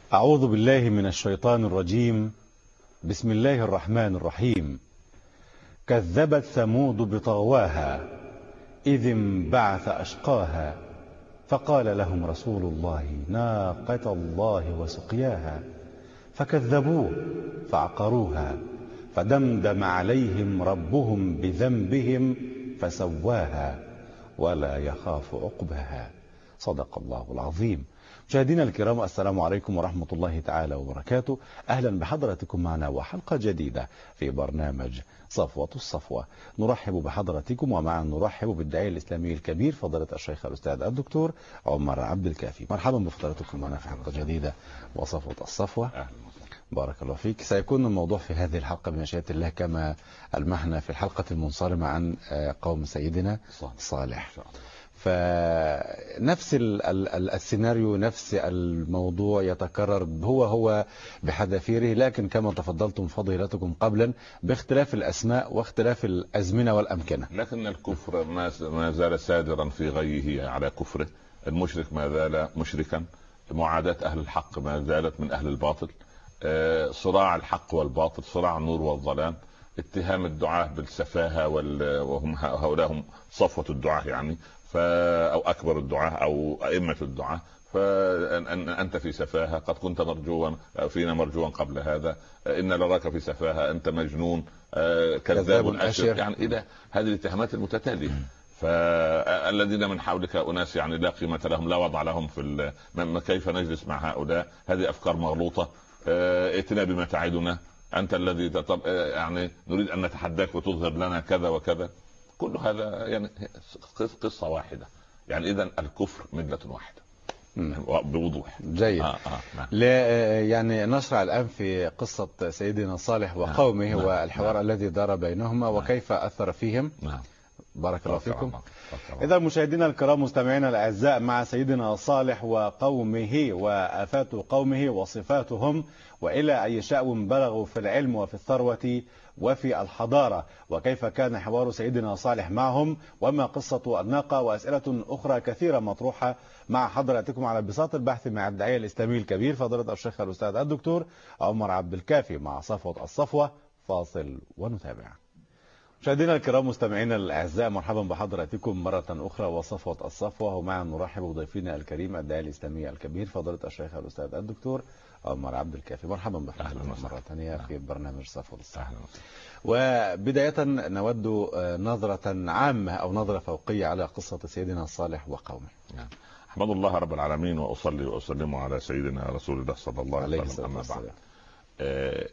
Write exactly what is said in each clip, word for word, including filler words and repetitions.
أعوذ بالله من الشيطان الرجيم. بسم الله الرحمن الرحيم. كذبت ثمود بطغواها إذ انبعث أشقاها فقال لهم رسول الله ناقة الله وسقياها فكذبوه فعقروها فدمدم عليهم ربهم بذنبهم فسواها ولا يخاف عقباها. صدق الله العظيم. مشاهدينا الكرام، السلام عليكم ورحمة الله تعالى وبركاته. أهلا بحضراتكم معنا وحلقة جديدة في برنامج صفوة الصفوة. نرحب بحضراتكم ومعا نرحب بالداعية الإسلامي الكبير فضيلة الشيخ الأستاذ الدكتور عمر عبد الكافي. مرحبا بفضلاتكم معنا في حلقة جديدة وصفوة الصفوة. بارك الله فيك. سيكون الموضوع في هذه الحلقة بمشيئة الله كما ألمحنا في الحلقة المنصرمة عن قوم سيدنا صالح. فنفس السيناريو نفس الموضوع يتكرر هو هو بحذافيره، لكن كما تفضلتم فضيلتكم قبلا باختلاف الأسماء واختلاف الأزمنة والأمكنة. لكن الكفر ما زال سادرا في غيه على كفره، المشرك ما زال مشركا، معاداة أهل الحق ما زالت من أهل الباطل، صراع الحق والباطل، صراع النور والظلام، اتهام الدعاة بالسفاهة وهم هؤلاء هم صفوة الدعاة يعني، أو أكبر الدعاة أو أئمة الدعاة. فأنت في سفاهة، قد كنت مرجوا فينا مرجوا قبل هذا، إن لراك في سفاهة، أنت مجنون، كذاب أشر، يعني إلى هذه الاتهامات المتتالية. فالذين من حولك أناس يعني لا قيمة لهم، لا وضع لهم في كيف نجلس مع هؤلاء، هذه أفكار مغلوطة، ائتنا بما تعدنا، أنت الذي يعني نريد أن نتحداك وتظهر لنا كذا وكذا. كل هذا يعني قصة واحدة، يعني إذن الكفر ملة واحدة بوضوح. جيد. آه آه نعم. لا يعني نشرع الآن في قصة سيدنا صالح وقومه. نعم. والحوار نعم. الذي دار بينهما. نعم. وكيف أثر فيهم. نعم. بارك الله فيكم. إذا مشاهدينا الكرام مستمعينا الأعزاء، مع سيدنا صالح وقومه وآفات قومه وصفاتهم، وإلى أي شأو بلغوا في العلم وفي الثروة وفي الحضارة، وكيف كان حوار سيدنا صالح معهم، وما قصة الناقة، وأسئلة أخرى كثيرة مطروحة مع حضراتكم على بساط البحث مع الداعية الإسلامي الكبير فضيلة الشيخ الأستاذ الدكتور عمر عبد الكافي مع صفوة الصفوة. فاصل ونتابع. مشاهدينا الكرام مستمعينا الاعزاء، مرحبا بحضراتكم مره اخرى وصفوه الصفوه، ومعا نرحب بضيفنا الكريم الداعي الاسلامي الكبير فضيله الشيخ الاستاذ الدكتور عمر عبد الكافي. مرحبا بحضراتكم مره ثانيه في برنامج صفوه الصفوه. وبدايه نود نظره عامه او نظره فوقيه على قصه سيدنا صالح وقومه. نعم. احمد الله رب العالمين واصلي واسلم على سيدنا رسول الله صلى الله عليه وسلم. اما بعد، آه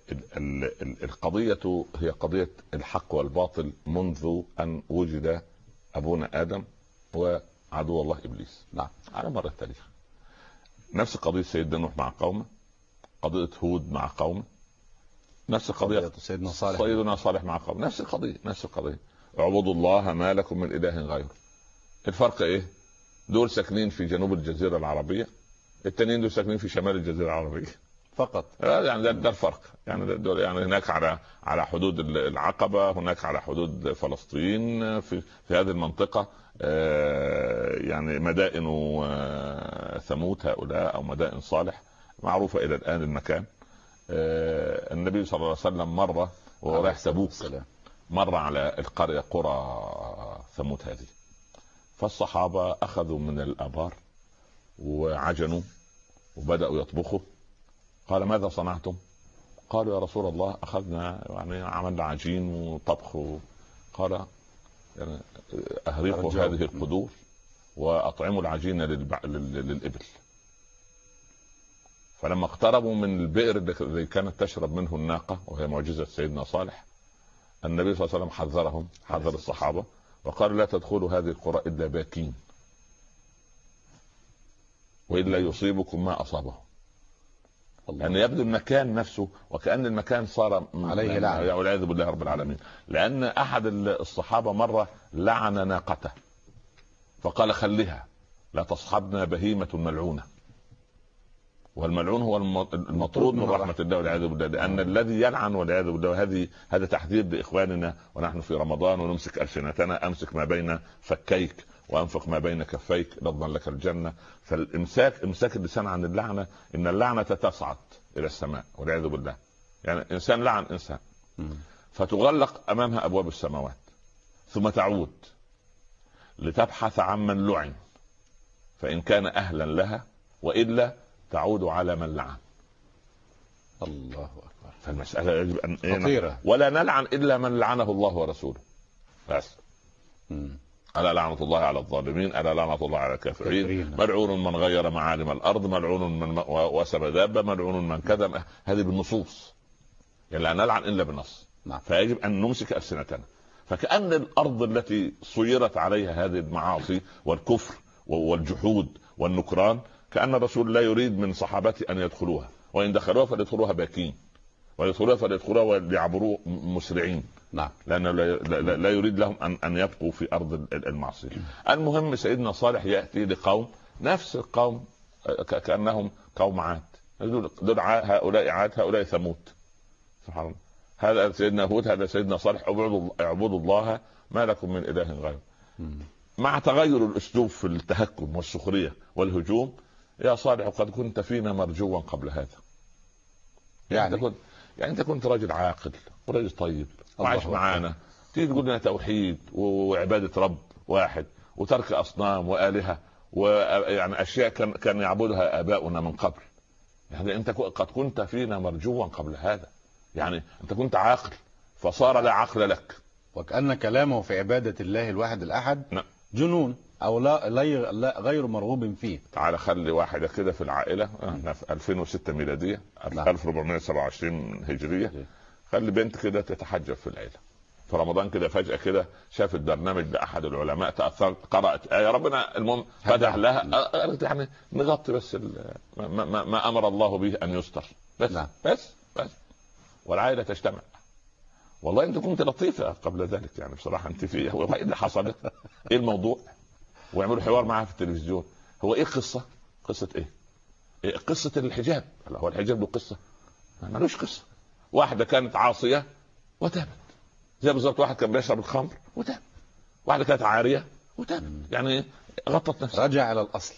القضية هي قضية الحق والباطل منذ أن وجد أبونا آدم وعدو الله إبليس. نعم. على مر التاريخ نفس قضية سيدنا نوح مع قومه، قضية هود مع قومه، نفس قضية سيدنا صالح سيدنا صالح مع قومه، نفس القضية نفس القضية اعبدوا الله ما لكم من إله غيره. الفرق إيه؟ دول ساكنين في جنوب الجزيرة العربية، التانيين دول ساكنين في شمال الجزيرة العربية فقط. يعني ده, ده الفرق. يعني ده يعني هناك على على حدود العقبة، هناك على حدود فلسطين، في في هذه المنطقة يعني مدائن ثمود هؤلاء او مدائن صالح معروفة الى الان المكان. النبي صلى الله عليه وسلم مرة وهو رايح تبوك مر على القرية قرى ثمود هذه، فالصحابة اخذوا من الابار وعجنوا وبدأوا يطبخوا. قال ماذا صنعتم؟ قالوا يا رسول الله أخذنا يعني عملنا عجين وطبخ. قال يعني أهرقوا هذه القدور وأطعموا العجين للب... للإبل. فلما اقتربوا من البئر الذي كانت تشرب منه الناقة وهي معجزة سيدنا صالح، النبي صلى الله عليه وسلم حذرهم، حذر الصحابة وقال لا تدخلوا هذه القرى إلا باكين وإلا يصيبكم ما أصابه. لأن يعني يبدو المكان نفسه وكأن المكان صار عليه لعنة والعياذ بالله رب العالمين. لأن أحد الصحابة مرة لعن ناقته فقال خليها لا تصحبنا بهيمة ملعونة، والملعون هو المطرود من رحمة الله والعياذ بالله، لأن الذي يلعن والعياذ بالله. هذه هذا تحذير لإخواننا ونحن في رمضان ونمسك ألسنتنا، أمسك ما بين فكيك وانفق ما بين كفيك لفظا لك الجنه. فالامساك امساك اللسان عن اللعنه، ان اللعنه تصعد الى السماء والعياذ بالله. يعني انسان لعن انسان فتغلق امامها ابواب السماوات، ثم تعود لتبحث عن من لعن فان كان اهلا لها، والا تعود على من لعن. الله اكبر. فالمساله يجب ان خطيرة. ولا نلعن الا من لعنه الله ورسوله بس. مم. ألا لعنة الله على الظالمين، ألا لعنة الله على الكافرين، ملعون من غير معالم الأرض، ملعون من وسب دابة، ملعون من كذا. هذه بالنصوص، يعني لا نلعن إلا بالنص. نعم. فيجب أن نمسك ألسنتنا. فكأن الأرض التي صيرت عليها هذه المعاصي والكفر والجحود والنكران، كأن الرسول لا يريد من صحابته أن يدخلوها، وإن دخلوها فليدخلوها باكين، ويدخلوها فليدخلوها وليعبروا مسرعين. نعم. لأنه لا, لا يريد لهم أن أن يبقوا في أرض المعصية. المهم سيدنا صالح يأتي لقوم نفس القوم كأنهم قوم عاد، دول هؤلاء عاد هؤلاء ثمود. سبحان الله. هذا سيدنا هود، هذا سيدنا صالح. اعبدوا الله ما لكم من إله غيره. مع تغير الأسلوب في التهكم والسخرية والهجوم. يا صالح قد كنت فينا مرجوا قبل هذا. يعني, يعني انت كنت يعني انت كنت راجل عاقل وراجل طيب وعايش معانا، تيجي تقول لنا توحيد وعباده رب واحد وترك اصنام والهه ويعني اشياء كان كان يعبدها اباؤنا من قبل. يعني انت قد كنت فينا مرجوا قبل هذا. يعني انت كنت عاقل فصار لا عقل لك. وكأن كلامه في عباده الله الواحد الاحد نعم. جنون او لا, لا غير مرغوب فيه. تعال خلي واحده كده في العائله، احنا في ألفين وستة ميلاديه، نعم. ألف وأربعمائة وسبعة وعشرين هجريه، خلي بنت كده تتحجب في العيله في رمضان كده، فجاه كده شافت برنامج لاحد العلماء، تاثرت، قرات ايه ربنا، المهم فتح لها، قالت يعني نغطي بس ما, ما, ما امر الله به ان يستر بس. نعم. بس بس والعائله تجتمع. والله انت كنت لطيفه قبل ذلك، يعني بصراحه انت في ايه اللي حصل؟ ايه الموضوع؟ ويعملوا حوار معها في التلفزيون. هو ايه القصه؟ قصه ايه؟ إيه قصه الحجاب؟ هو الحجاب له قصه؟ مالوش قصه. واحده كانت عاصيه وتابت، زي بالظبط واحد كان بيشرب الخمر وتاب، واحده كانت عاريه وتاب، يعني غطت نفسها، رجع على الاصل.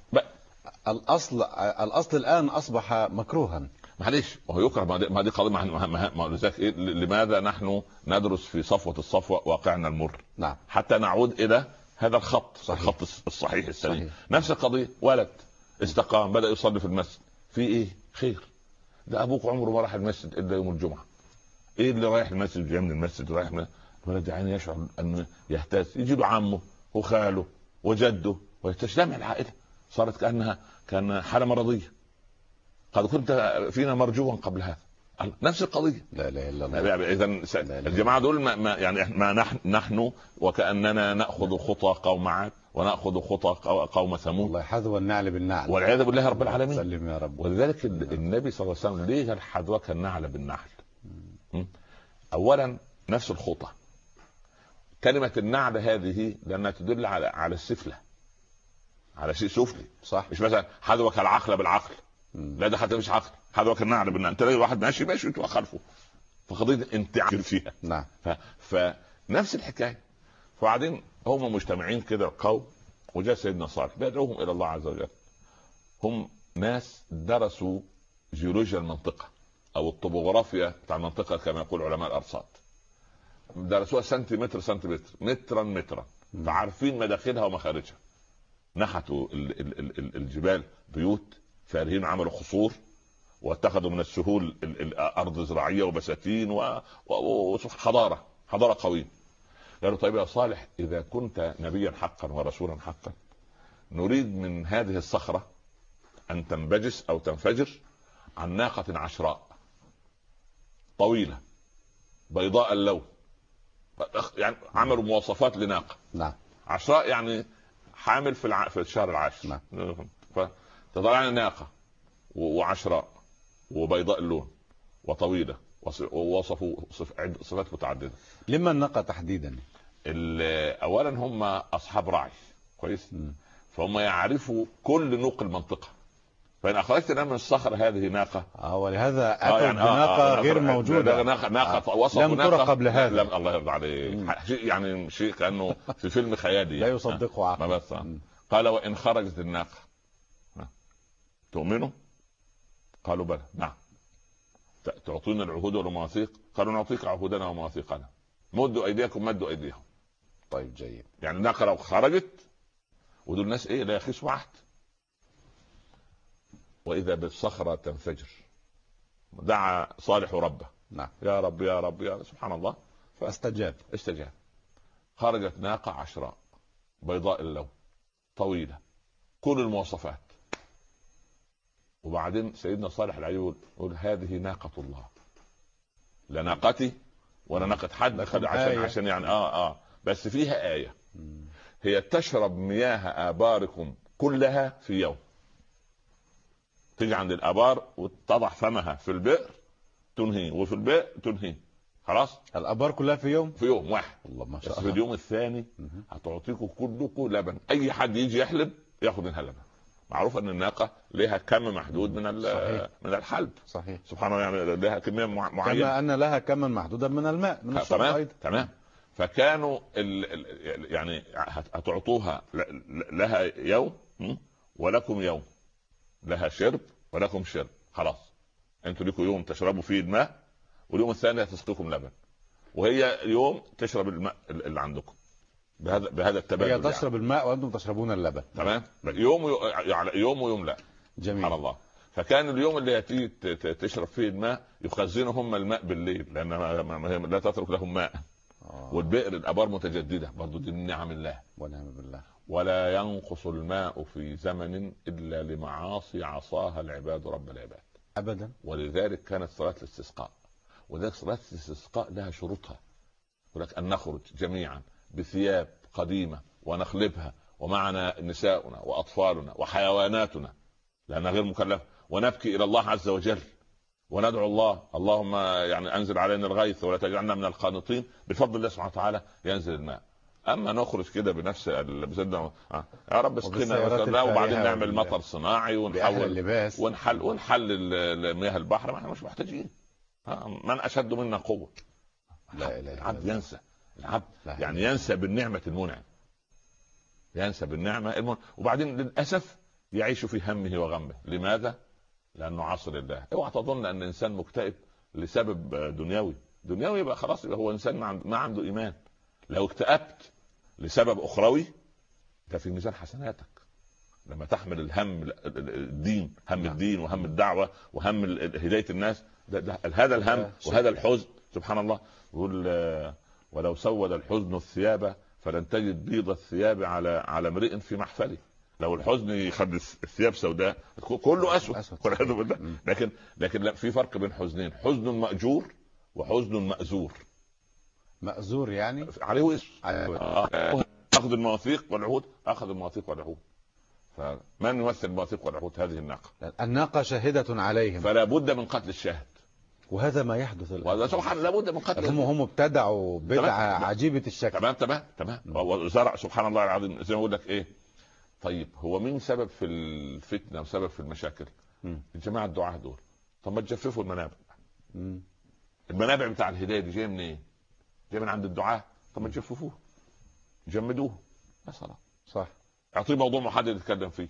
الاصل الاصل الان اصبح مكروها. معلش، وهو يكره. ما دي قضيه. ما لذلك إيه؟ لماذا نحن ندرس في صفوه الصفوه واقعنا المر؟ نعم. حتى نعود الى هذا الخط، صحيح. الخط الصحيح السليم. صحيح. نفس القضيه، ولد استقام بدا يصلي في المسجد، في ايه؟ خير. ده ابوك عمره ما راح المسجد الا يوم الجمعه. ايه اللي رايح المسجد جاي من المسجد رايح من الولد؟ يعني يشعر انه يهتز، يجي له عمه وخاله وجده وتجتمع العائله، صارت كانها كان حاله مرضيه. قد كنت فينا مرجوا قبل هذا. نفس القضيه. لا لا الا الله. اذا الجماعه دول ما, ما يعني ما نحن نحن وكاننا ناخذ خطى قوم عاد وناخذ خطى قوم ثمود. الله حذو النعل بالنعل والعياذ بالله رب العالمين. سلم يا رب. ولذلك النبي صلى الله عليه وسلم ليه حذوك النعل بالنعل؟ اولا نفس الخطى. كلمه النعل هذه لانها تدل على على السفله، على شيء سفلي، صح؟ مش مثلا حذوك العقل بالعقل. لا، ده حتى مش عقل، حذوك النعل بالنعل. انت تلاقي واحد ماشي ماشي وانت خلفه، فقضيه انت عارف فيها. نعم. ف... فنفس الحكايه. وبعدين هم مجتمعين كده القوم، وجاء سيدنا صالح بيدعوهم الى الله عز وجل. هم ناس درسوا جيولوجيا المنطقه او الطبوغرافيا بتاع المنطقه كما يقول علماء الارصاد. درسوها سنتيمتر سنتيمتر مترا مترا، فعارفين مداخلها ومخارجها. نحتوا ال... ال... ال... الجبال بيوت، فارهين عملوا خصور، واتخذوا من السهول الارض زراعيه وبساتين وحضاره حضاره قويه. قالوا طيب يا صالح، اذا كنت نبيا حقا ورسولا حقا، نريد من هذه الصخره ان تنبجس او تنفجر عن ناقه عشراء طويله بيضاء اللون. يعني عملوا مواصفات لناقه. نعم. عشراء يعني حامل في الع... في الشهر العاشر. نعم. فتطلع ناقه وعشراء وبيضاء اللون وطويله، ووصفوا صفات متعدده. لما الناقه تحديدا؟ اولا هم اصحاب راعي كويس، م. فهم يعرفوا كل نوق المنطقه. فإن أخرجت الآن من الصخرة هذه ناقة. اه ولهذا أتت آه يعني بناقة آه آه غير موجودة، ناقة ناقة آه وصف لم ترى قبل هذا. لم الله يرضى عليك، يعني شيء كأنه في فيلم خيالي لا يصدقه عقل. ما بس قال وإن خرجت الناقة تؤمنوا؟ قالوا بلى. نعم. تعطينا العهود والمواثيق؟ قالوا نعطيك عهودنا ومواثيقنا. مدوا أيديكم مدوا أيديهم. طيب جيد. يعني الناقة لو خرجت، ودول الناس ايه لا يخيسوا عهد، واذا بالصخرة تنفجر. دعا صالح ربه. نعم. يا رب يا رب يا رب. سبحان الله. فاستجاب. استجاب. خرجت ناقة عشراء بيضاء اللون طويلة كل المواصفات. وبعدين سيدنا صالح العيون يقول هذه ناقة الله، لا ناقتي ولا ناقة حد، عشان آية. عشان يعني اه اه بس فيها آية. هي تشرب مياه آباركم كلها في يوم. تيجي عند الآبار وتضع فمها في البئر تنهي، وفي البئر تنهي. خلاص الآبار كلها في يوم في يوم واحد. الله ما شاء الله. في اليوم الثاني هتعطيكم كلكم لبن. أي حد يجي يحلب ياخذ منها لبن. معروف ان الناقه لها كم محدود من من الحلب. صحيح. سبحان الله، يعني لها كميه معينه، كما ان لها كما محدودا من الماء من الشرب ايضا. تمام. فكانوا ال ال يعني هتعطوها لها يوم ولكم يوم، لها شرب ولكم شرب. خلاص انتوا لكم يوم تشربوا فيه الماء، واليوم الثاني هتسقيكم لبن، وهي يوم تشرب الماء اللي عندكم. بهذا بهذا التبادل. هي تشرب يعني الماء وانتم تشربون اللبن. تمام. يوم يعني يوم ويوم لا. جميل. سبحان الله. فكان اليوم اللي هتيجي تشرب فيه الماء يخزنهم الماء بالليل، لان لا تترك لهم ماء. آه. والبئر الابار متجدده برضو، دي من نعم الله. ونعم بالله. ولا ينقص الماء في زمن الا لمعاصي عصاها العباد رب العباد ابدا. ولذلك كانت صلاه الاستسقاء، وذلك صلاه الاستسقاء لها شروطها. ولك ان نخرج جميعا بثياب قديمه ونخلبها، ومعنا نساؤنا واطفالنا وحيواناتنا لانها غير مكلفه، ونبكي الى الله عز وجل وندعو الله اللهم يعني انزل علينا الغيث ولا تجعلنا من القانطين. بفضل الله سبحانه وتعالى ينزل الماء. اما نخرج كده بنفس بزدنا يا رب اسقنا، وبعدين نعمل مطر صناعي ونحول ونحل ونحلل مياه البحر، ما احنا مش محتاجين. من اشد منا قوه. لا لا العبد ينسى، العبد يعني ينسى بالنعمه المنعم، ينسى بالنعمه المنعم، وبعدين للاسف يعيش في همه وغمه. لماذا؟ لانه عصر الله. اوعى تظن ان انسان مكتئب لسبب دنيوي. دنيوي يبقى خلاص يبقى هو انسان ما عنده ايمان. لو اكتئبت لسبب اخروي ده في ميزان حسناتك. لما تحمل الهم الدين، هم الدين وهم الدعوه وهم هدايه الناس، ده ده هذا الهم وهذا الحزن. سبحان الله. يقول ولو سود الحزن الثياب فلن تجد بيض الثياب على على امرئ في محفله. لو الحزن يخلي الثياب سوداء كله اسود. لكن لكن لا، في فرق بين حزنين: حزن مأجور وحزن مأزور. مأزور يعني عليه وزر. اخذ المواثيق والعهود، اخذ المواثيق والعهود. فمن يمثل المواثيق والعهود؟ هذه الناقه. الناقه شاهده عليهم، فلا بد من قتل الشاهد. وهذا ما يحدث الآن. وهذا سبحان الله لابد من قتل. هم هم ابتدعوا بدعه عجيبه الشكل. تمام تمام تمام. وزرع سبحان الله العظيم. زي ما اقول لك ايه، طيب هو مين سبب في الفتنه وسبب في المشاكل؟ م. الجماعه الدعاة دول. طب ما تجففوا المنابع. م. المنابع بتاع الهدايه دي جايه منين؟ إيه؟ جايه من عند الدعاة. طب ما تجففوه، جمدوه مثلا. صح. اعطيه موضوع محدد يتكلم فيه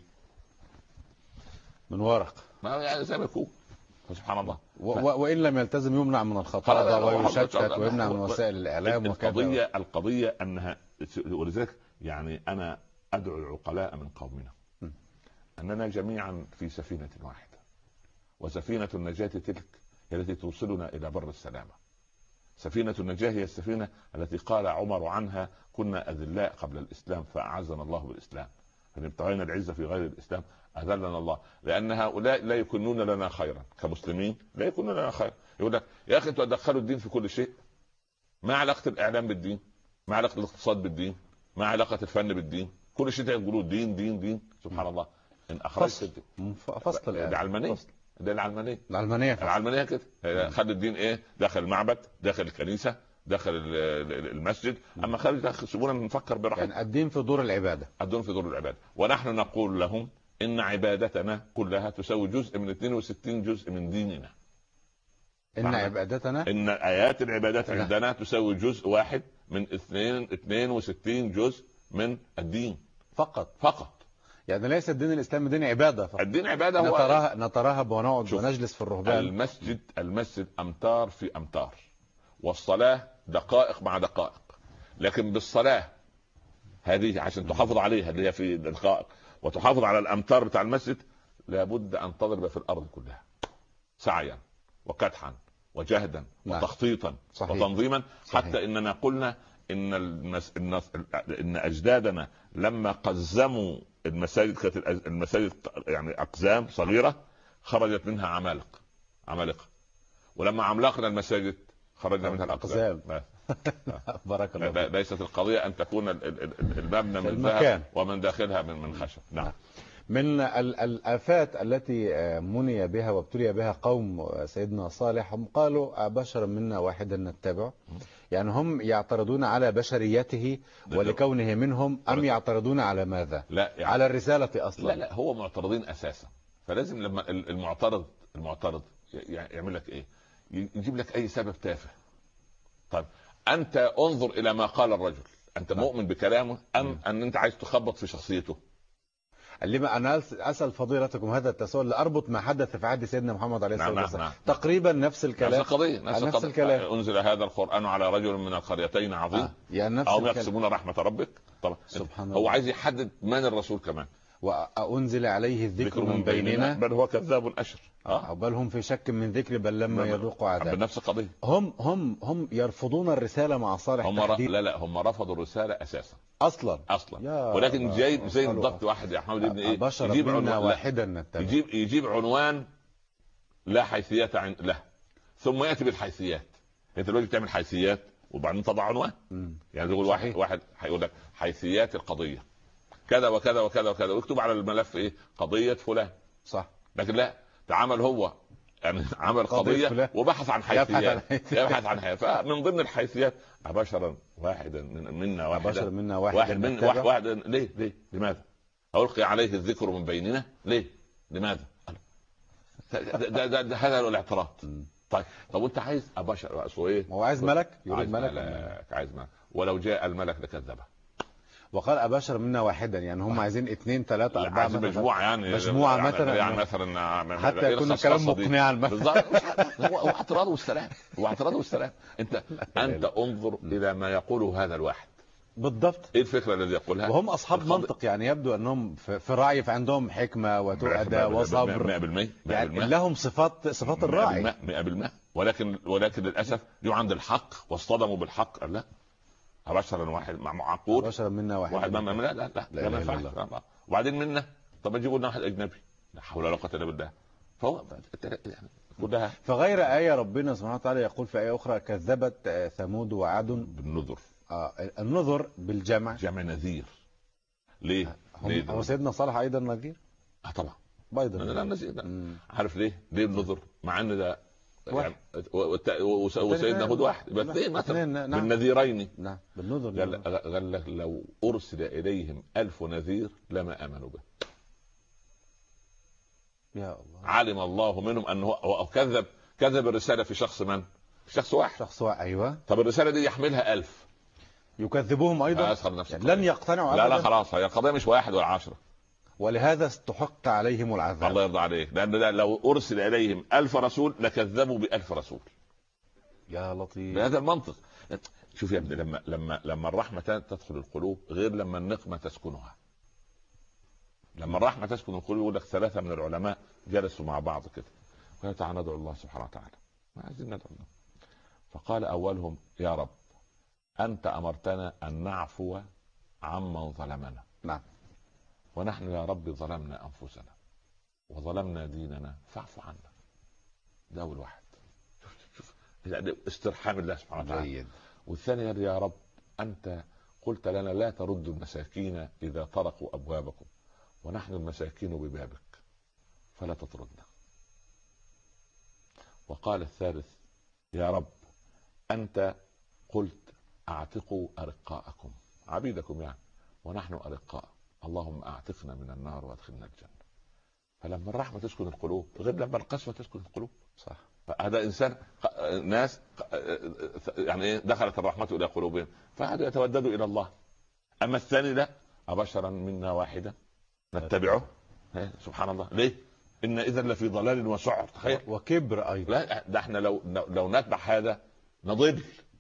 من ورق، ما يعني زي ما يكون. سبحان الله. و... وان لم يلتزم يمنع من الخطابه ويشتت ويمنع من وسائل الاعلام وكذا. القضيه القضيه انها، ولذلك يعني انا ادعو العقلاء من قومنا م. اننا جميعا في سفينه واحده، وسفينه النجاه تلك هي التي توصلنا الى بر السلامه. سفينه النجاه هي السفينه التي قال عمر عنها: كنا اذلاء قبل الاسلام فاعزنا الله بالاسلام، فان ابتغينا العزه في غير الاسلام اذلنا الله. لان هؤلاء لا يكونون لنا خيرا كمسلمين، لا يكونون لنا خيرا. يقول لك يا اخي انتوا تدخلوا الدين في كل شيء. ما علاقه الاعلام بالدين؟ ما علاقه الاقتصاد بالدين؟ ما علاقه الفن بالدين؟ كل شيء تقولوا دين دين دين. سبحان الله. ان اخرجت فصل العلمانيه، ده العلمانيه العلمانيه العلمانيه كده. خد الدين ايه؟ داخل المعبد، داخل الكنيسه، داخل المسجد. اما خارج داخل سيبونا نفكر براحتنا. يعني الدين في دور العباده، الدين في دور العباده. ونحن نقول لهم ان عبادتنا كلها تساوي جزء من اثنين وستين جزء من ديننا. ان عبادتنا ان ايات العبادات عندنا تساوي جزء واحد من اثنين اثنين وستين جزء من الدين فقط فقط. يعني ليس الدين الاسلامي دين عباده فقط. الدين عباده هو نتراها نتراهب ونقعد ونجلس في الرهبان. المسجد المسجد امتار في امتار، والصلاه دقائق مع دقائق. لكن بالصلاه هذه عشان تحافظ عليها اللي هي في دقائق وتحافظ على الامتار بتاع المسجد، لابد ان تضرب في الارض كلها سعيا وكدحا وجهدا نعم. وتخطيطا صحيح. وتنظيما صحيح. حتى اننا قلنا ان المس... النص... ان اجدادنا لما قزموا المساجد، كانت المساجد يعني اقزام صغيره خرجت منها عمالقه عمالقه، ولما عملقنا المساجد خرجنا منها الاقزام. بارك الله فيك. ليست القضيه ان تكون المبنى من ذهب ومن داخلها من من خشب. نعم. من الآفات التي مني بها وابتلي بها قوم سيدنا صالح، هم قالوا بشر منا واحدا نتبعه. يعني هم يعترضون على بشريته ولكونه منهم، أم يعترضون على ماذا؟ لا يعني على الرسالة أصلا. لا لا هو معترضين أساسا. فلازم لما المعترض المعترض يعمل لك إيه؟ يجيب لك أي سبب تافه. طيب أنت انظر إلى ما قال الرجل، أنت مؤمن بكلامه أم أن أنت عايز تخبط في شخصيته؟ لما انا اسال فضيلتكم هذا التساؤل لاربط ما حدث في عهد سيدنا محمد عليه الصلاه والسلام. نعم نعم. تقريبا نفس الكلام، نفس القضيه نفس, نفس القضية. الكلام. انزل هذا القران على رجل من القريتين عظيم آه. يعني نفس او يقسمون رحمه ربك. طبعا سبحان هو الله. عايز يحدد من الرسول كمان. وانزل عليه الذكر من, من بيننا, بيننا بل هو كذاب اشر. آه. بل هم في شك من ذكر بل لما يذوقوا عذاب. بنفس القضيه. هم هم هم يرفضون الرساله مع صالح. هم ر... لا لا هم رفضوا الرساله اساسا اصلا اصلا ولكن جاي زي بالضبط واحد يا حمد ابن ايه يجيب عنوان واحدا يجيب يجيب عنوان لا حيثيات عن له، ثم ياتي بالحيثيات. انت دلوقتي بتعمل حيثيات وبعدين تضع عنوان. مم. يعني يقول واحد واحد هيقول لك حيثيات القضيه كذا وكذا وكذا وكذا، ويكتب على الملف ايه قضيه فلان صح. لكن لا تعمل هو يعني عمل قضيه, قضية وبحث عن حيثيات يبحث عن حيثيات. فمن ضمن الحيثيات بشرا واحدا منا واحدا بشر منا واحد واحد من واحد, واحد ليه ليه لماذا ألقي عليه الذكر من بيننا ليه لماذا ده, ده, ده, ده هذا الاعتراض. طيب طب وانت عايز ابشر ايه؟ هو عايز ملك يريد ملك, ملك عايز ملك ولو جاء الملك لكذبه. وقال أبشر منا واحدا، يعني هم عايزين اثنين ثلاثة أربعة مجموعة يعني مجموعة يعني مثلا يعني مثلا حتى يكون الكلام مقنعا. بالضبط هو اعتراض والسلام هو اعتراض والسلام. انت انت انظر الى ما يقوله هذا الواحد بالضبط. ايه الفكرة الذي يقولها؟ وهم اصحاب الخض... منطق، يعني يبدو انهم في الراعي فعندهم حكمة وتؤدى وصبر، مئة بالمئة يعني لهم صفات صفات الراعي مئة بالمئة. ولكن ولكن للاسف يجوا عند الحق واصطدموا بالحق. لا بشرا واحد مع معقول بشرا منا واحد واحد منا لا لا لا, لا, لا ما ينفعش. وبعدين منا طب اجيبوا لنا واحد اجنبي لا حول ولا قوه الا بالله. فهو يعني كلها فغير آية ربنا سبحانه وتعالى يقول في آية أخرى كذبت ثمود وعاد بالنذر. آه النذر بالجمع جمع نذير. ليه؟ ليه هو سيدنا صالح أيضا نذير؟ اه طبعا أيضا لا لا نذير. عارف ليه؟ ليه النذر؟ مع ان ده يعني وسيدنا هود واحد يبقى اثنين مثلا نعم. بالنذيرين نعم بالنذر. قال قال لك لو ارسل اليهم الف نذير لما امنوا به. يا الله. علم الله منهم انه هو كذب كذب الرساله في شخص من؟ في شخص واحد شخص واحد ايوه. طب الرساله دي يحملها ألف يكذبوهم ايضا يعني لن يقتنعوا لا لا خلاص هي القضيه مش واحد ولا عشرة. ولهذا استحق عليهم العذاب. الله يرضى عليك، لان لو ارسل اليهم ألف رسول لكذبوا بألف رسول. يا لطيف بهذا المنطق. شوف يا ابني لما لما لما الرحمه تدخل القلوب غير لما النقمه تسكنها. لما الرحمه تسكن القلوب يقول لك ثلاثه من العلماء جلسوا مع بعض كده قالوا تعالى ندعو الله سبحانه وتعالى، ما عايزين ندعو الله. فقال اولهم يا رب انت امرتنا ان نعفو عمن ظلمنا. نعم. ونحن يا رب ظلمنا انفسنا وظلمنا ديننا فاعف عنا. ده اول واحد. شوف شوف استرحام الله سبحانه وتعالى. والثاني يا رب انت قلت لنا لا تردوا المساكين اذا طرقوا ابوابكم ونحن المساكين ببابك فلا تطردنا. وقال الثالث يا رب انت قلت اعتقوا ارقاءكم عبيدكم يعني ونحن ارقاء اللهم اعتقنا من النار وادخلنا الجنه. فلما الرحمه تسكن القلوب غير لما القسوه تسكن القلوب. صح. هذا انسان ناس يعني ايه دخلت الرحمه الى قلوبهم فهذا يتوددوا الى الله. اما الثاني لا، ابشرا منا واحدا نتبعه. سبحان الله، ليه؟ ان اذا لفي ضلال وسعر. تخيل، وكبر ايضا. لا ده احنا لو لو نتبع هذا نضل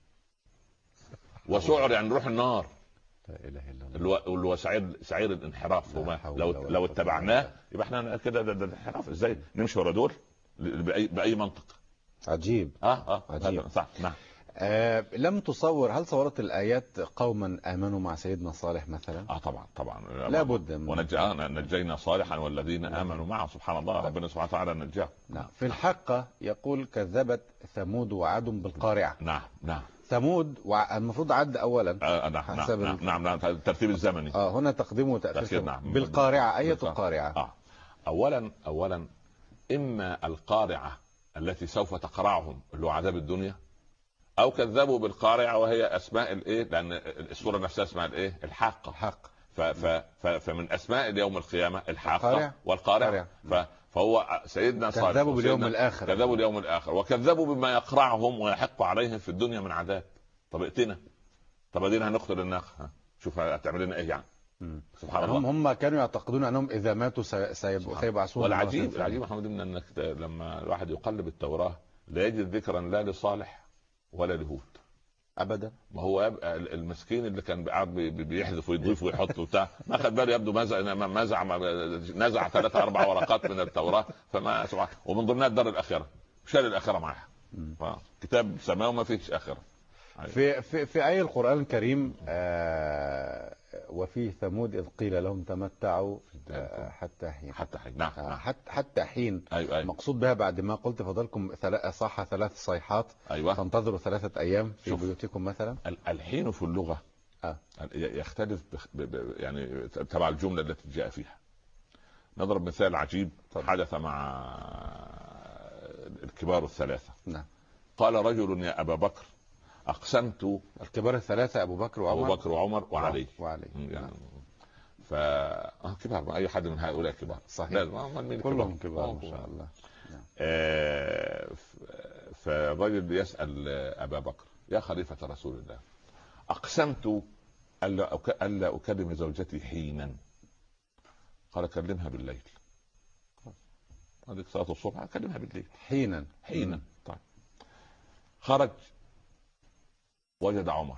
وسعر، يعني نروح النار. لا اله الا الله. اللي هو سعير سعير الانحراف. لو لو اتبعناه يبقى احنا كده ده انحراف. ازاي نمشي ورا دول باي باي منطق؟ عجيب. اه اه عجيب. صح. نعم. آه لم تصور، هل صورت الآيات قوما آمنوا مع سيدنا صالح مثلا؟ اه طبعا طبعا لا بد من... ونجينا نجينا صالحا والذين آمنوا معه. سبحان الله، ربنا سبحانه وتعالى نجاه. نعم. في الحقة يقول كذبت ثمود وعاد بالقارعة. نعم نعم. ثمود وع... المفروض عد أولا. آه نعم حسب نعم, ال... نعم نعم الترتيب الزمني. اه هنا تقديم وتأخير. نعم. بالقارعة. أية القارعة؟ آه. أولا أولا إما القارعة التي سوف تقرعهم اللي هو عذاب الدنيا، او كذبوا بالقارعه وهي اسماء الايه، لان السوره نفسها اسمها الايه؟ الحاقه. الحق. ف ف ف فمن اسماء اليوم القيامه الحاقه القارع. والقارعه. فهو سيدنا صالح كذبوا باليوم الاخر. كذبوا اليوم الاخر وكذبوا بما يقرعهم ويحق عليهم في الدنيا من عذاب. طب ائتنا، طب ادينا هنقتل الناقه، شوف هتعمل لنا ايه يعني. سبحان الله. هم كانوا يعتقدون انهم اذا ماتوا سيبعثون. والعجيب العجيب محمد بن انك لما الواحد يقلب التوراه لا يجد ذكرا لا لصالح ولا لهود ابدا. ما هو المسكين اللي كان قاعد بيحذف ويضيف ويحط وبتاع ما خد باله، يبدو مزع مزع نزع ثلاثة اربع ورقات من التوراه. فما سبحان، ومن ضمنها الدار الاخره، شال الاخره معها. كتاب سماوي ما فيش اخره. في في في اي القران الكريم آه وفي ثمود اذ قيل لهم تمتعوا آه حتى حين. حتى حين. نعم. آه حتى حتى حين. أيوة أيوة. مقصود بها بعد ما قلت فضلكم صح ثلاث صيحات. أيوة. تنتظروا ثلاثه ايام في شوف. بيوتكم مثلا. الحين في اللغه آه. يختلف ب ب يعني تبع الجمله التي جاء فيها. نضرب مثال عجيب طبعا. حدث مع الكبار الثلاثه. نعم. قال رجل يا ابا بكر اقسمت. الكبار الثلاثه ابو بكر وعمر. ابو بكر وعمر وعلي. وعلي. يعني ف كبار، اي حد من هؤلاء كبار. صحيح. كلهم كبار ان شاء الله. آه فالرجل يسال ابا بكر يا خليفه رسول الله اقسمت الا الا اكلم زوجتي حينا. قال كلمها بالليل. هذيك صلاه الصبح اكلمها بالليل. حينا. حينا. طيب. خرج وجد عمر.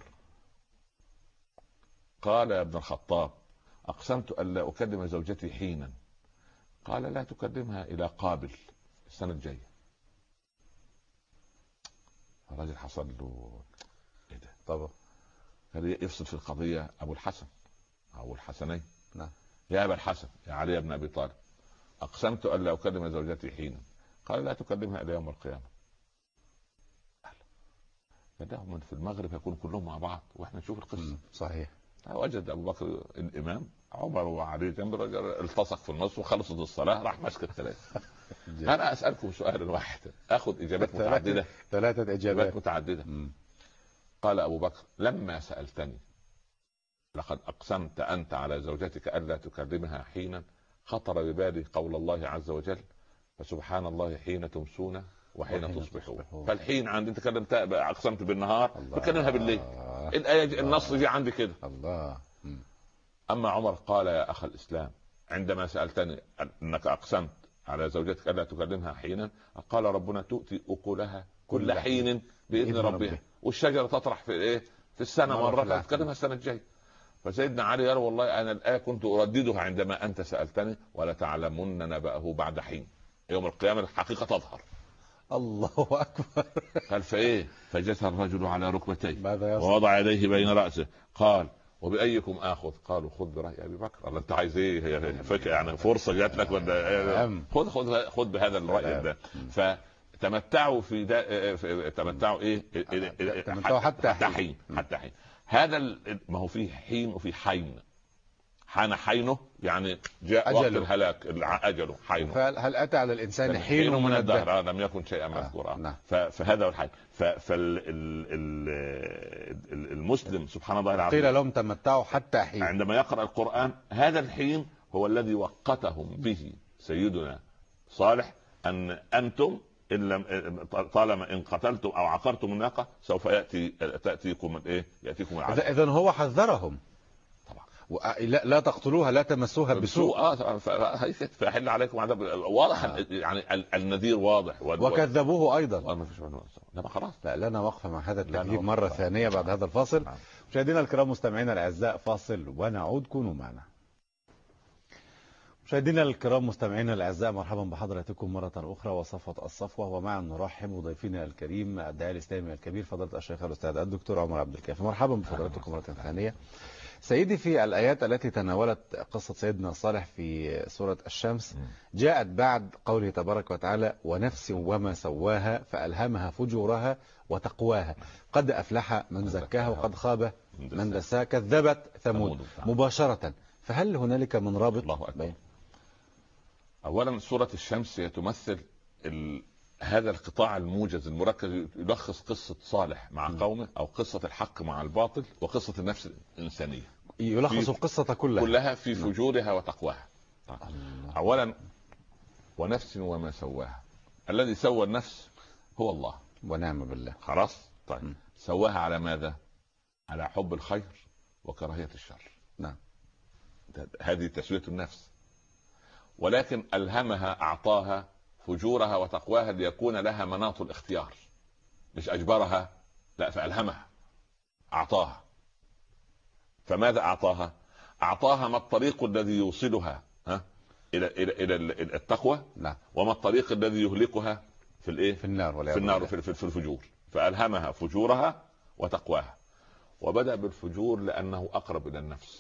قال يا ابن الخطاب اقسمت الا اكلم زوجتي حينا. قال لا تكلمها الى قابل السنه الجايه. الراجل حصل له ايه ده؟ طبعا قال يفصل في القضيه ابو الحسن او الحسنين. نعم. يا ابا الحسن يا علي بن ابي طالب اقسمت الا اكلم زوجتي حينا. قال لا تكلمها الى يوم القيامه. فدهم في المغرب يكونوا كلهم مع بعض واحنا نشوف القصه. صحيح. وجد ابو بكر الامام عمر وعلي جنب الرجل التصق في النص وخلصت الصلاه راح ماسك الثلاثه. انا اسالكم سؤال واحد اخذ اجابات متعدده. ثلاثه اجابات متعدده. مم. قال ابو بكر لما سالتني لقد اقسمت انت على زوجتك الا تكلمها حينا خطر ببالي قول الله عز وجل فسبحان الله حين تمسون وحين تصبحون. فالحين عندي انت كلمت اقسمت بالنهار بكلمها بالليل. الايه النص جه عندي كده. الله. اما عمر قال يا اخ الاسلام عندما سالتني انك اقسمت على زوجتك الا تكلمها حينا قال ربنا تؤتي اكلها كل حين باذن ربها والشجره تطرح في ايه في السنه مره فتكلمها السنه الجايه. فسيدنا علي قال والله انا الايه كنت ارددها عندما انت سالتني ولا تعلمن نبأه بعد حين. يوم القيامه الحقيقه تظهر. الله اكبر. قال فايه فجثى الرجل على ركبتيه ماذا يصنع؟ ووضع يديه بين راسه قال وبايكم اخذ؟ قالوا خذ براي ابي بكر. الله انت عايز ايه؟ هي فكره يعني فرصه جات لك ولا خذ خذ خذ بهذا الراي ده. فتمتعوا في, في تمتعوا ايه تمتعوا حتى حين حتى حين. هذا ما هو فيه حين وفي حين. حان حينه يعني جاء أجله. وقت الهلاك اجله حينه. فهل اتى على الانسان حين من الدهر لم يكن شيئا مذكورا. آه. نعم. فهذا هو الحين. فالمسلم سبحان الله العظيم قيل لهم تمتعوا حتى حين. عندما يقرأ القرآن هذا الحين هو الذي وقتهم به سيدنا صالح ان انتم ان لم طالما ان قتلتم او عقرتم الناقه سوف ياتي تاتيكم الايه ياتيكم العذاب. اذا هو حذرهم طبعا لا, لا تقتلوها لا تمسوها بسوء. اه فيحل عليكم عذاب واضح. آه. يعني النذير واضح وكذبوه ايضا. ما فيش لا خلاص. لا لنا وقفه مع هذا التكذيب مره ثانيه بعد هذا الفاصل. نعم. مشاهدينا الكرام مستمعينا الاعزاء فاصل ونعود، كونوا معنا. مشاهدينا الكرام مستمعينا الاعزاء مرحبا بحضراتكم مره اخرى وصفوه الصفوه، ومعا نرحب بضيفنا الكريم الداعيه الاسلامي الكبير فضيله الشيخ الاستاذ الدكتور عمر عبد الكافي. مرحبا بفضلاتكم مره ثانيه. سيدي، في الآيات التي تناولت قصة سيدنا صالح في سورة الشمس جاءت بعد قوله تبارك وتعالى ونفس وما سواها فألهمها فجورها وتقواها قد أفلح من زكاها وقد خاب من دساها كذبت ثمود مباشرة. فهل هنالك من رابط؟ الله أكبر. أولا سورة الشمس تمثل ال... هذا القطاع الموجز المركز يلخص قصة صالح مع قومه أو قصة الحق مع الباطل وقصة النفس الإنسانية، يلخص القصة كلها كلها في فجورها وتقواها. أولا ونفس وما سواها، الذي سوى النفس هو الله ونعم بالله. خلاص. طيب م. سواها على ماذا؟ على حب الخير وكراهية الشر. نعم، هذه تسوية النفس. ولكن ألهمها أعطاها فجورها وتقواها ليكون لها مناط الاختيار، مش أجبرها، لا، فألهمها أعطاها. فماذا أعطاها؟ أعطاها ما الطريق الذي يوصلها ها إلى إلى إلى التقوى، لا. وما الطريق الذي يهلكها في الإيه؟ في النار ولا في النار في, في الفجور. فألهمها فجورها وتقواها. وبدأ بالفجور لأنه أقرب إلى النفس،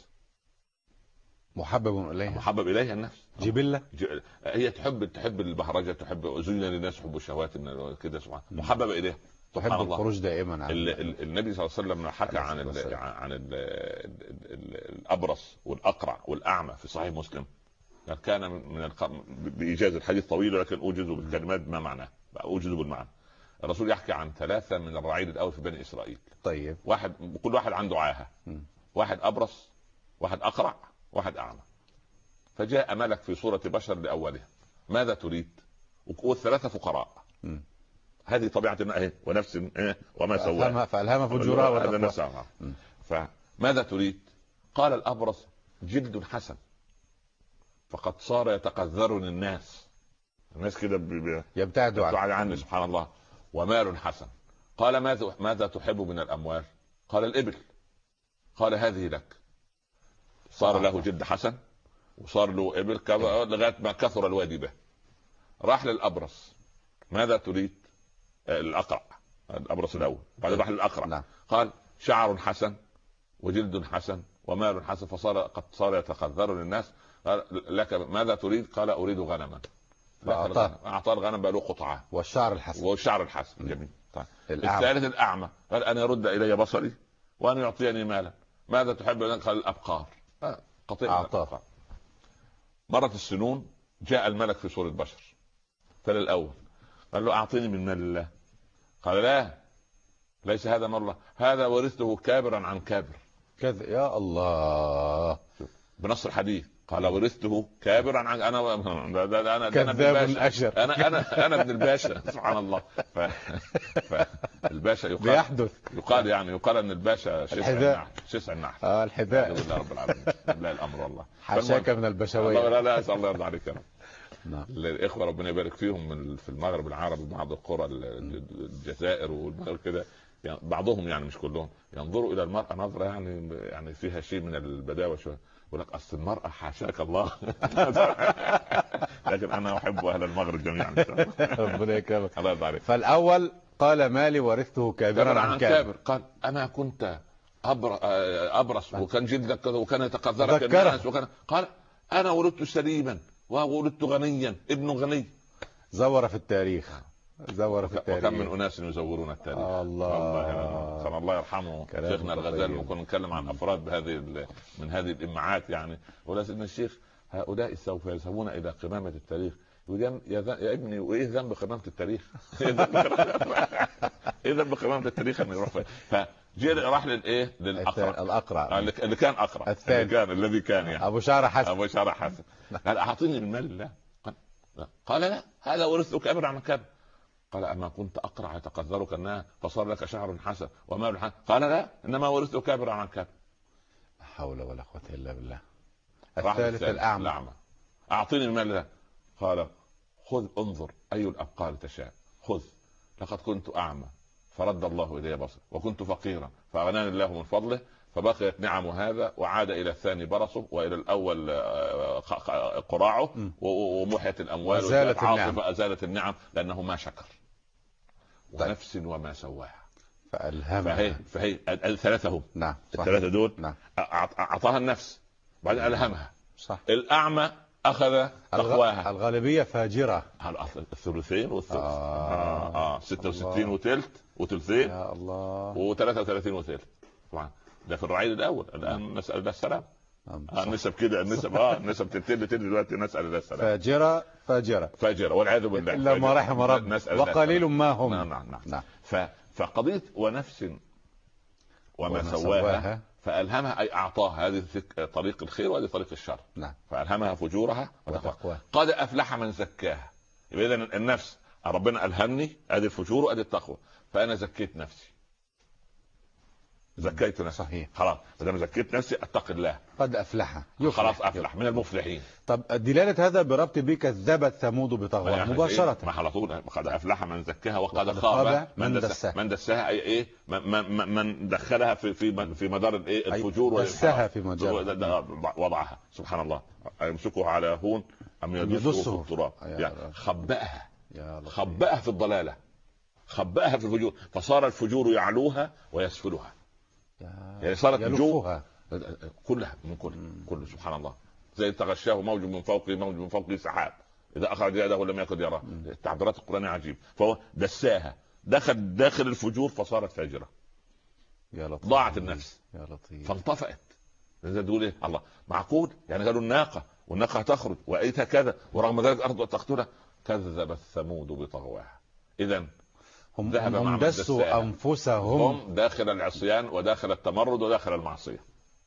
محبب إليها، محبب إليها النفس جبلة. ج... هي تحب تحب البهرجة، تحب زين للناس حب الشهوات كده، سبحان محبب إليها، تحب الخروج دائما. عن ال... ال... النبي صلى الله عليه وسلم حكى عن ال... عن ال... ال... ال... الأبرص والأقرع والأعمى في صحيح مسلم. كان من الق... بإيجاز الحديث طويل ولكن أوجز بالكلمات ما معناه، أوجز بالمعنى. الرسول يحكي عن ثلاثة من الرعيل الأول في بني إسرائيل. طيب. واحد كل واحد عنده عاهة، واحد أبرص، واحد أقرع، واحد أعمى. فجاء ملك في صورة بشر لأوله، ماذا تريد؟ والثلاثة فقراء. م. هذه طبيعة ايه ونفس ايه وما سواها فألهمها فجورها وتقواها. فماذا تريد؟ قال الأبرص جلد حسن فقد صار يتقذرني الناس، الناس كده يبتعدوا عني، سبحان الله. ومال حسن. قال ماذا ماذا تحب من الأموال؟ قال الإبل. قال هذه لك. صار له جلد حسن وصار له إبل لغاية ما كثر الوادي به. راح للأبرص، ماذا تريد؟ الأقرع، الأبرص الأول. بعد راح للأقرع. نعم. قال شعر حسن وجلد حسن ومال حسن فصار قد صار يتقذر للناس. قال لك ماذا تريد؟ قال أريد غنما. أعطاه الغنم بقى له قطعة والشعر الحسن. والشعر الحسن. جميل. طيب. الثالث الأعمى قال أنا يرد إلي بصري وأن يعطيني مالا. ماذا تحب؟ قال الأبقار. قطيع الأبقار. مرت السنون، جاء الملك في صورة بشر. فل الأول قال له أعطيني من مال الله. قال لا، ليس هذا مال الله، هذا ورثته كابرا عن كابر. كذا يا الله بنص الحديث. قال ورثته كابرا عن انا انا انا كذاب الاشر انا انا انا ابن الباشا. سبحان الله. ف... فالباشا يقال بيحدث يقال يعني يقال ان الباشا شسع النحل، شسع النحل. اه الحذاء. بالله رب العالمين، بالله الامر والله. حاشاك من البشويه. لا لا الله يرضى عليك يا رب. نعم. الاخوه ربنا يبارك فيهم من في المغرب العربي بعض القرى الجزائر والمغرب كده، يعني بعضهم يعني مش كلهم ينظروا الى المراه نظره يعني يعني فيها شيء من البداوه شويه. يقول لك اصل المراه حاشاك الله. لكن انا احب اهل المغرب جميعا. ربنا يكرمك. الله يرضى عليك. فالاول قال مالي ورثته كابرا عن كابر. قال انا كنت ابرص وكان جلدك كذا وكان يتقذرك الناس وكان. قال انا ولدت سليما وولدت غنيا ابن غني. زور في التاريخ، زور في التاريخ. وكم من اناس يزورون التاريخ. الله الله, الله يرحمه شيخنا الغزالي. وكنا نتكلم عن افراد بهذه من هذه الامعات يعني. ولكن الشيخ هؤلاء سوف يذهبون الى قمامه التاريخ. يا, يا ابني وايه ذنب قمامه التاريخ؟ ايه ذنب قمامه التاريخ ان يروح؟ فجاء راح للايه للاقرع. الاقرع اللي كان اقرع، الثاني كان الذي كان يعني ابو شعر حسن. ابو شعر حسن. قال اعطيني من مال الله. قال لا. قال لا، هذا ورثت كابر عن كابر. قال اما كنت اقرع يتقذرك الناس فصار لك شعر حسن ومال حسن؟ قال لا، انما ورثت كابر عن كابر. لا حول ولا قوه الا بالله. الثالث الاعمى. اعطيني المال ده. قال خذ انظر اي الابقال تشاء، خذ، لقد كنت اعمى فرد الله الي بصري، وكنت فقيرا فاغناني الله من فضله، فبقيت نعم هذا وعاد الى الثاني برصه والى الاول قراعه، ومحيت الاموال وزالت العاصفه ازالت النعم لانه ما شكر. ونفس وما سواها فالهمها. فهي فهي الثلاثه هم. نعم الثلاثه دول. نعم. اعطاها النفس بعد الهمها. صح. الاعمى اخذ تقواها. الغالبيه فاجره. الثلثين والثلث. آه. آه. آه. ستة وستين وثلث وثلثين. يا الله. وثلاثة وثلاثين وثلث. طبعا ده في الرعيل الاول. الان نسال الله السلام. آه النسب كده، النسب اه النسب تنتهي دلوقتي، نسال الله السلام. فاجره فاجره فاجره والعياذ بالله. الا ما رحم رب وقليل ما هم. نعم نعم نعم, نعم. ف... فقضيه ونفس وما, وما سواها, سواها فألهمها أي أعطاها. هذه طريق الخير وهذه طريق الشر. نعم. فألهمها فجورها وتقواها. قد أفلح من زكاها. يبقى إذن النفس ربنا ألهمني أدي الفجور وأدي التقوى، فأنا زكيت نفسي، زكيت نفسي. صحيح. خلاص بدل ما زكيت نفسي أتقي الله. قد أفلح. خلاص أفلح يفلح. من المفلحين. طب دلالة هذا بربط بك كذبت ثمود بطغواها مباشرة. ما على طول قد أفلح من زكاها وقد خاب من دساها. من دساها أي إيه؟ من, من دخلها في في في مدار الإيه؟ الفجور. دسها في مجال وضعها. سبحان الله. يمسكه على هون أم يدسه في التراب. يعني خبأها. خبأها في الضلالة، خبأها في الفجور، فصار الفجور يعلوها ويسفلها. يعني صارت جوه كلها من كل كل سبحان الله. زي تغشاه موج من فوقه موج من فوقه سحاب اذا اخرج يده لم يكن يراه. التعبيرات القرآنية عجيب. فهو دساها، دخل داخل الفجور فصارت فاجرة. يا لطيف. ضاعت النفس يا لطيف. فانطفأت. زي تقول ايه الله معقول يعني؟ قالوا الناقة والناقة تخرج وايتها كذا ورغم ذلك ارض تقتلها. كذبت ثمود بطغواها. اذا هم, هم دسوا انفسهم. هم داخل العصيان وداخل التمرد وداخل المعصيه.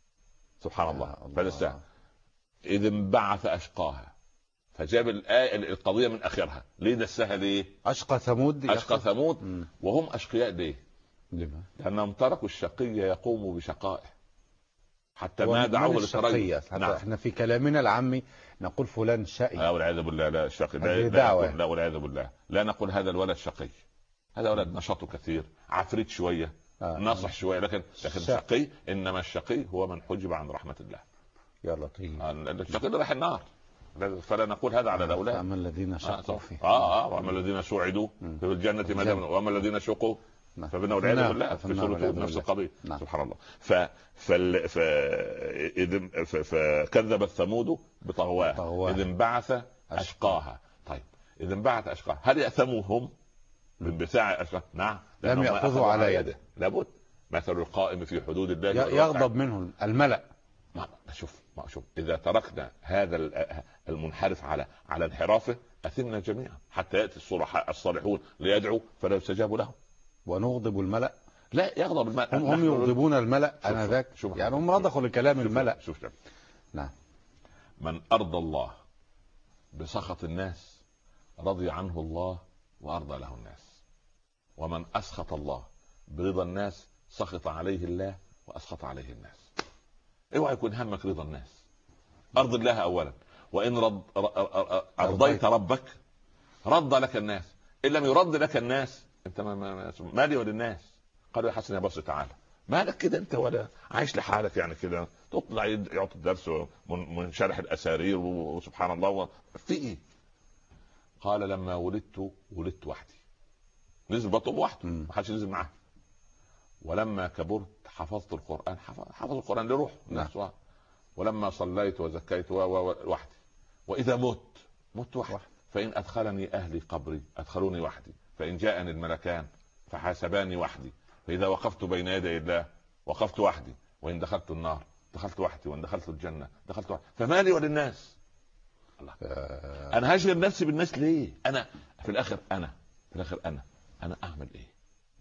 سبحان الله. فلسه اذ انبعث اشقاها. فجاب الآية القضيه من اخرها. ليه دسها؟ ليه اشقى ثمود؟ اشقى ثمود. م. وهم اشقياء ليه؟ لما؟ لانهم تركوا الشقي يقوم بشقائه حتى ما دعوه للتريث. نعم. احنا في كلامنا العامي نقول فلان شقي. لا والعياذ بالله. لا الشقي لا, لا والعياذ بالله. لا نقول هذا الولد شقي، هذا ولد نشاطه كثير، عفريت شويه، آه. ناصح شويه، لكن لكن شقي. انما الشقي هو من حجب عن رحمه الله. يا لطيف. الشقي راح النار، فلا نقول هذا على الاولاد. اما الذين شقوا فيه. اه اه واما الذين سوعدوا في الجنه ما دام، واما الذين شقوا فبنا والعياذ بالله في سوره نفس القضيه. سبحان الله. ف فال ف اذ فكذبت ثمود بطغواها اذ انبعث اشقاها. طيب اذا انبعث اشقاها، هل يأثموا هم بانبثاع اشقاها؟ نعم. لم يأخذوا على يده. لابد. مثل القائم في حدود الله يغضب منه الملأ. ما شوف ما شوف اذا تركنا هذا المنحرف على على انحرافه اثمنا جميعا، حتى ياتي الصالحون الصالحون ليدعوا فلا يستجاب لهم. ونغضب الملأ. لا يغضب الملأ. هم, هم يغضبون الملأ. انا ذاك يعني هم رضخوا لكلام الملأ. شوف شوف. نعم. من ارضى الله بسخط الناس رضي عنه الله وارضى له الناس، ومن اسخط الله برضا الناس سخط عليه الله واسخط عليه الناس. اوعى يكون همك رضا الناس، ارض الله اولا، وان رض ارضيت ربك رضى لك الناس. ان لم يرض لك الناس انت مالي وللناس. قالوا يا حسن يا بص تعالى مالك كده انت ولا عايش لحالك يعني كده، تطلع يعطي الدرس من شرح الاسارير وسبحان الله في ايه. قال لما ولدت ولدت وحدي، نزل بطن وحده ما حدش نزل معاه. ولما كبرت حفظت القرآن، حفظ القرآن لروح نفسه. ولما صليت وزكيت وحدي. وإذا مت مت وحدي. فإن أدخلني أهلي قبري أدخلوني وحدي، فإن جاءني الملكان فحاسباني وحدي، فإذا وقفت بين يدي الله وقفت وحدي، وإن دخلت النار دخلت وحدي، وإن دخلت الجنة دخلت وحدي. فمالي وللناس. الله. أنا هشغل نفسي بالناس ليه؟ أنا في الآخر أنا في الآخر أنا أنا أعمل إيه؟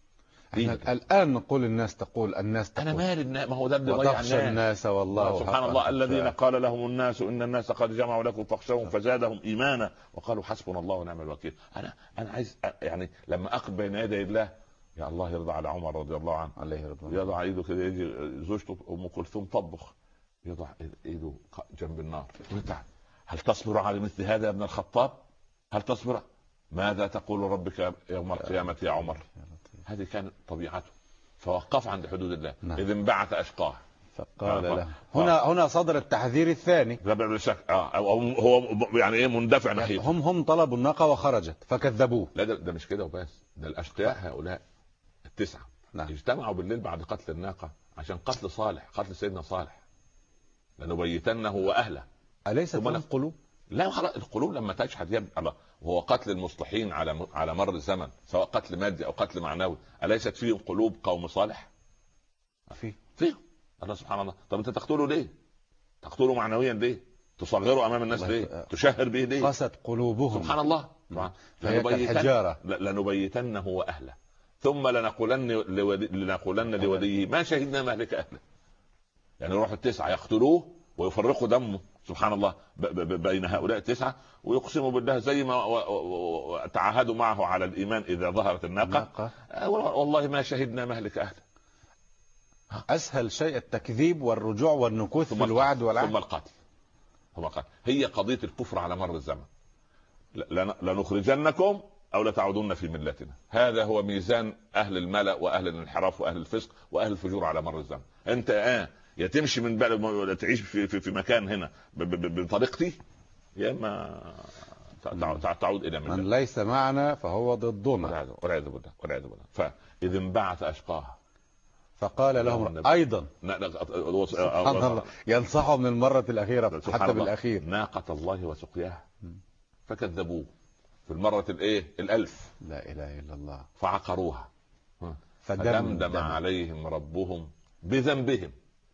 الآن نقول الناس تقول الناس تقول أنا مال الناس، ما هو ده اللي ضيع الناس. الناس والله سبحان الله الذين قال لهم الناس إن الناس قد جمعوا لكم فاخشوهم فزادهم إيمانا وقالوا حسبنا الله ونعم الوكيل. أنا أنا عايز يعني لما أقف بين يدي الله، يا الله يرضى على عمر رضي الله عنه، عليه رضوان، يضع ايده كده، يجي زوجته ام كلثوم تطبخ، يضع ايده جنب النار، هل تصبر على مثل هذا يا ابن الخطاب؟ هل تصبر؟ ماذا تقول ربك يوم القيامة يا عمر؟ هذه كانت طبيعته، فوقف عند حدود الله. نعم. إذ انبعث أشقاه فقال له هنا هنا صدر التحذير الثاني. لا بشك اه هو يعني ايه مندفع نحيف. هم هم طلبوا الناقة وخرجت فكذبوه. لا ده, ده مش كده وبس، ده الأشقياء هؤلاء التسعة. نعم. اجتمعوا بالليل بعد قتل الناقة عشان قتل صالح، قتل سيدنا صالح، لنبيتنه وأهله. أليست لهم قلوب؟ لا خلاص، القلوب لما تشهد يد الله، وهو قتل المصلحين على على مر الزمن سواء قتل مادي أو قتل معنوي، أليست فيهم قلوب قوم صالح؟ فيه فيه الله سبحان الله. طب أنت تقتله ليه؟ تقتله معنويا ليه؟ تصغره أمام الناس ليه؟ تشهر به ليه؟ قست قلوبهم سبحان الله. لنبيتن... لنبيتنه وأهله ثم لنقولن لولي... لنقولن لوليه ما شهدنا مهلك أهله. يعني يروحوا التسعة يقتلوه ويفرقوا دمه سبحان الله ب... ب... بين هؤلاء التسعة، ويقسموا بالله زي ما و... و... تعاهدوا معه على الإيمان إذا ظهرت الناقة، والله ما شهدنا مهلك أهله. أسهل شيء التكذيب والرجوع والنكوث في الوعد والعهد ثم القتل. ثم القتل. هي قضية الكفر على مر الزمن، لن... لنخرجنكم أو لتعودون في ملتنا. هذا هو ميزان أهل الملأ وأهل الانحراف وأهل الفسق وأهل الفجور على مر الزمن. أنت آه يا تمشي من بلد تعيش في, في, في مكان هنا بطريقتي، يا اما تعود الى ملة. من ليس معنا فهو ضدنا والعياذ بالله والعياذ بالله. فاذ انبعث اشقاها فقال لهم ايضا ينصحهم من المره الاخيره حتى بالاخير ناقة الله وسقياها فكذبوه في المره الايه الالف، لا اله الا الله، فعقروها فدمدم عليهم ربهم بذنبهم.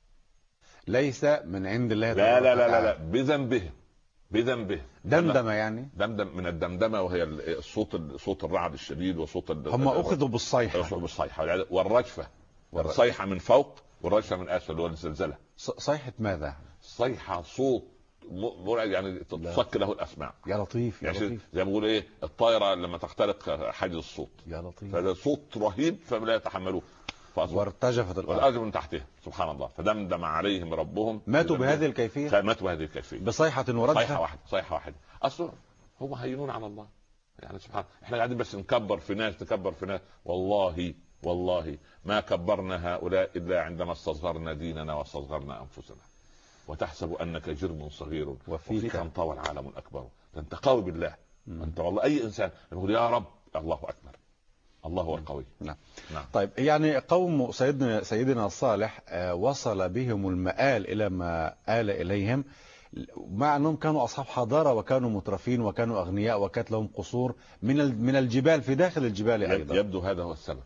ليس من عند الله لا لا لا لا, لا بذنبهم بذنبهم. دمدمه يعني دمدم من الدمدمه، وهي الصوت صوت الرعد الشديد وصوت هم اخذوا بالصيحه بالصيحه والرجفه، والصيحه من فوق والرجفه من اسفل والزلزله. صيحه ماذا؟ صيحه صوت مرعب يعني تصك له الاسماع. يا لطيف يا يعني لطيف. زي ما بيقولوا ايه الطائره لما تخترق حاجز الصوت، يا لطيف، فهذا صوت رهيب فلا يتحملوه وارتجفت الارض من تحتها سبحان الله. فدمدم عليهم ربهم. ماتوا بهذه الكيفيه؟ ماتوا بهذه الكيفيه بصيحه ورجفه. صيحه واحده صيحه واحده. اصلا هم هينون على الله يعني سبحان. احنا قاعدين بس نكبر في ناس نكبر في ناس، والله والله ما كبرنا هؤلاء الا عندما استصغرنا ديننا واستصغرنا انفسنا. وتحسب انك جرم صغير وفيك انطوى العالم الاكبر. انت قوي بالله. م. انت والله اي انسان يقول يا رب الله اكبر، الله هو القوي. نعم. نعم. طيب يعني قوم سيدنا سيدنا صالح وصل بهم المآل الى ما آل اليهم، مع انهم كانوا اصحاب حضاره وكانوا مترفين وكانوا اغنياء وكانت لهم قصور من من الجبال في داخل الجبال ايضا. يبدو هذا هو السبب.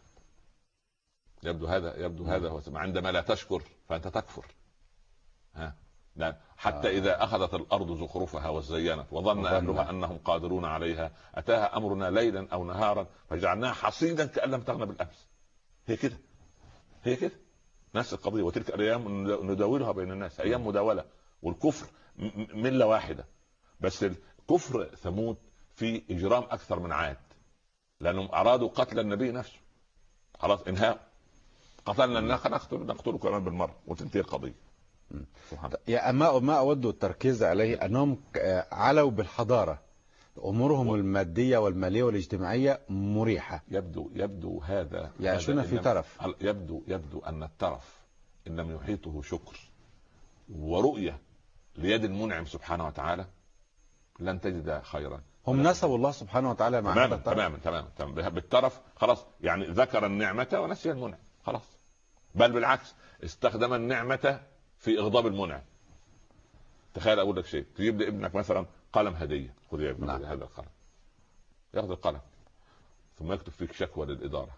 يبدو هذا يبدو م. هذا هو السبب. عندما لا تشكر فانت تكفر. ها لا. حتى آه. إذا أخذت الأرض زخرفها وزينت وظن أهلها أنهم قادرون عليها أتاها أمرنا ليلا أو نهارا فجعلناها حصيدا كأن لم تغن بالأمس. هي كده هي كده نفس القضية. وتلك الأيام نداولها بين الناس، أيام مداولة. والكفر ملة واحدة، بس الكفر ثمود في إجرام أكثر من عاد، لأنهم أرادوا قتل النبي نفسه. خلاص انهاء قتلنا الناقة نقتل نقتله كمان بالمرة وتنتهي القضية. يا ما ما أود التركيز عليه أنهم علوا بالحضارة، أمورهم المادية والمالية والاجتماعية مريحة. يبدو يبدو هذا يعيشون في ترف. يبدو يبدو أن الترف إن لم يحيطه شكر ورؤية ليد المنعم سبحانه وتعالى لن تجد خيرا. هم نسبوا الله سبحانه وتعالى مع تماما تماما تماما تماما بالترف. خلاص يعني ذكر النعمة ونسي المنعم خلاص، بل بالعكس استخدم النعمة في اغضاب المنعم. تخيل اقول لك شيء، تجيب لابنك مثلا قلم هديه، خذ يا ابني نعم. هذا القلم، ياخذ القلم ثم يكتب فيك شكوى للاداره.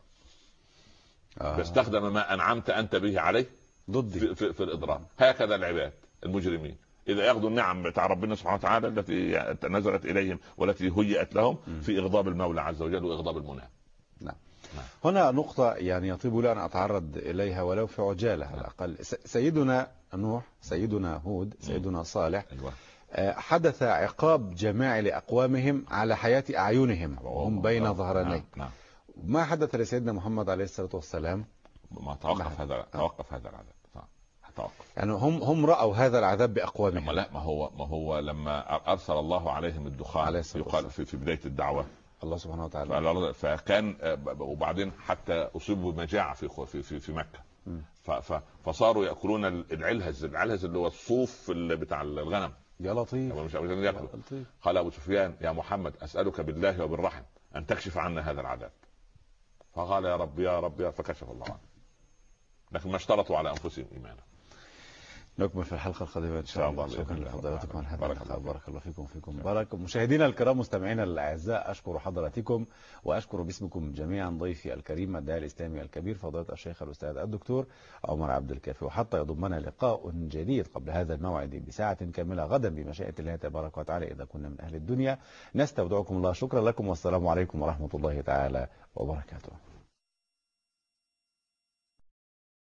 آه. فاستخدم ما انعمت انت به عليه ضدي في, في, في الاضرار. هكذا العباد المجرمين اذا ياخذوا النعم بتاع ربنا سبحانه وتعالى التي نزلت اليهم والتي هيئت لهم م. في اغضاب المولى عز وجل واغضاب المنعم. نعم. هنا نقطة يعني يطيب لي أن أتعرض إليها ولو في عجالة على الأقل. سيدنا نوح، سيدنا هود، سيدنا صالح، حدث عقاب جماعي لأقوامهم على حياة أعينهم وهم بين ظهراني. ما حدث لسيدنا محمد عليه الصلاة والسلام؟ ما توقف هذا توقف هذا العذاب. توقف. يعني هم هم رأوا هذا العذاب بأقوامهم. لا، ما هو ما هو لما أرسل الله عليهم الدخان يقال في, في بداية الدعوة الله سبحانه وتعالى، فكان وبعدين حتى أصيبوا بمجاعة في في في مكة، فصاروا يأكلون العلهز. العلهز اللي هو الصوف بتاع الغنم. يا لطيف. مش ياكلوا. قال أبو سفيان يا محمد أسألك بالله وبالرحم أن تكشف عنا هذا العذاب. فقال يا رب يا رب يا فكشف الله عنه، لكن ما اشترطوا على أنفسهم إيمانا. نكمل في الحلقة القادمة إن شاء الله. شكرا لحضراتكم على هذا اللقاء. بارك الله فيكم فيكم بارك. مشاهدينا الكرام، مستمعينا الأعزاء، أشكر حضراتكم وأشكر باسمكم جميعا ضيفي الكريم الداعي الإسلامي الكبير فضيلة الشيخ الأستاذ الدكتور عمر عبد الكافي. وحتى يضمنا لقاء جديد قبل هذا الموعد بساعة كاملة غدا بمشيئة الله تبارك وتعالى إذا كنا من أهل الدنيا، نستودعكم الله. شكرا لكم والسلام عليكم ورحمة الله تعالى وبركاته.